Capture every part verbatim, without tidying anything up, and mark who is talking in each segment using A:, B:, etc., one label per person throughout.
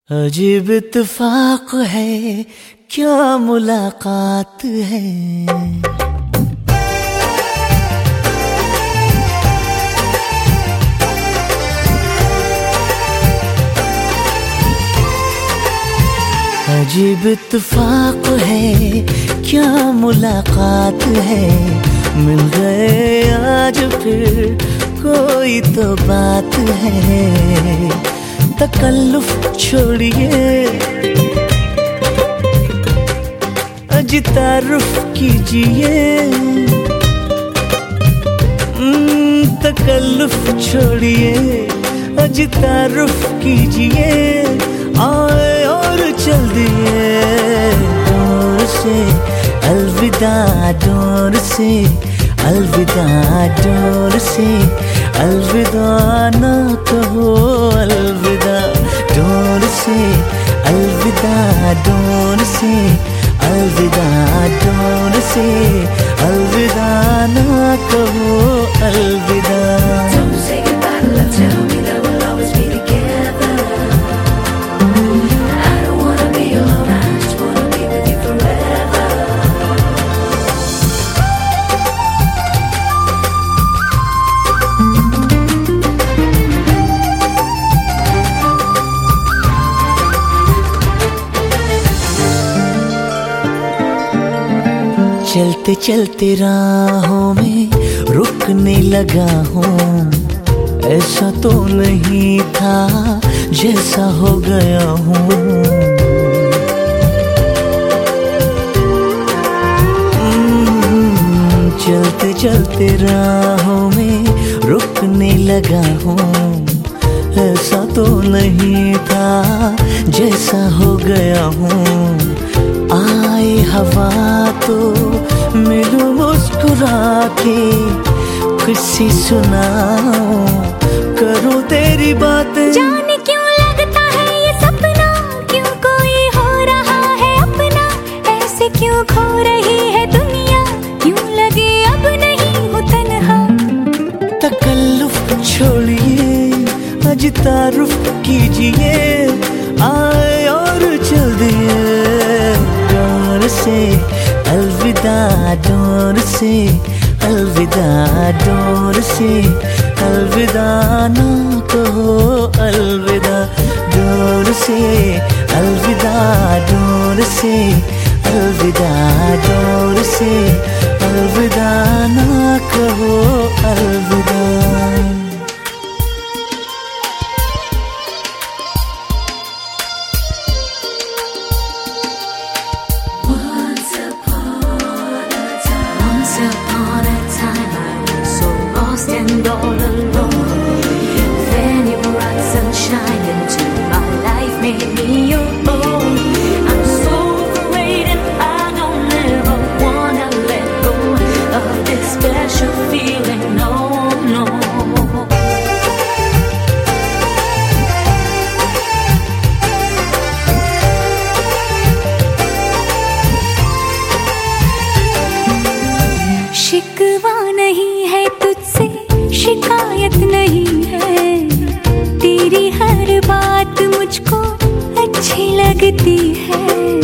A: अजीब इत्तेफाक है, क्या मुलाकात है। अजीब इत्तेफाक है, क्या मुलाकात है। मिल गए आज फिर कोई तो बात है। तकल्लुफ छोड़िए, अजी तारुफ कीजिए। तकल्लुफ छोड़िए, अजी तारुफ कीजिए। आए और चल दिए डोर से, अलविदा डोर से, अलविदा डोर से। अलविदा ना कहो, अलविदा डोर से, अलविदा डोर से, अलविदा डोर से। अलविदा ना कहो, अलविदा।
B: Don't say goodbye to love, tell me that we'll always be together. I don't wanna be alone, I just wanna be with you forever.
A: चलते चलते राहों में रुकने लगा हूँ। ऐसा तो नहीं था जैसा हो गया हूँ। चलते चलते राहों में रुकने लगा हूँ। ऐसा तो नहीं था जैसा हो गया हूँ। आए हवा तो मिलूं मुस्कुरा के, खुशी सुनाऊं, करूं तेरी बातें।
B: जाने क्यों लगता है ये सपना, क्यों कोई हो रहा है अपना। ऐसे क्यों खो रही है दुनिया, क्यों लगे अब नहीं हो तन्हा।
A: तकल्लुफ छोड़िए, अजी तारुफ कीजिए। आए और चल दिए डोर से, अलविदा डोर से, अलविदा डोर से। अलविदा ना कहो, अलविदा डोर से, अलविदा डोर से, अलविदा डोर से। अलविदा ना कहो, अलविदा।
B: Once upon a time I was so lost and all alone. Then you brought sunshine into my life, made me your own. I'm so afraid and I don't ever wanna let go of this special feeling, no, no. शिकवा नहीं है तुझसे, शिकायत नहीं है। तेरी हर बात मुझको अच्छी लगती है।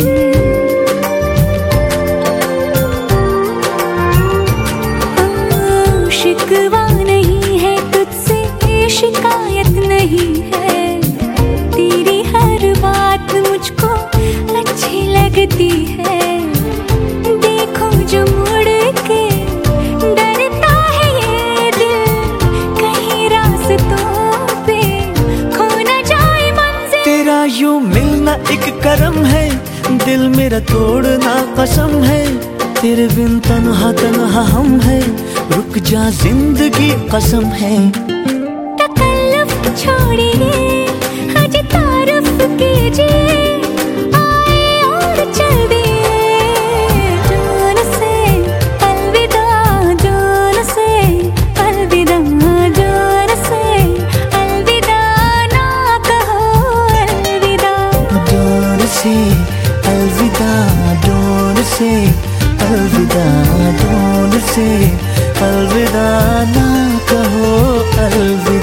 B: ओ, शिकवा नहीं है तुझसे, शिकायत नहीं है। तेरी हर बात मुझको अच्छी लगती है। देखो जो मुड़ के डरता है ये दिल, कहीं रास्तों पे खो न जाए मंजिल।
A: तेरा यूं मिलना एक करम है, दिल मेरा तोड़ना कसम है। तेरे बिन तन्हा तन्हा हम है, रुक जा जिंदगी कसम है।
B: तकल्लुफ छोड़िए, अजी तारुफ कीजिए। आए और चल दिए डोर से, अलविदा डोर से, अलविदा डोर से। अलविदा ना कहो, अलविदा
A: डोर से, अलविदा डोर से, अलविदा डोर से। अलविदा ना कहो, अलविदा।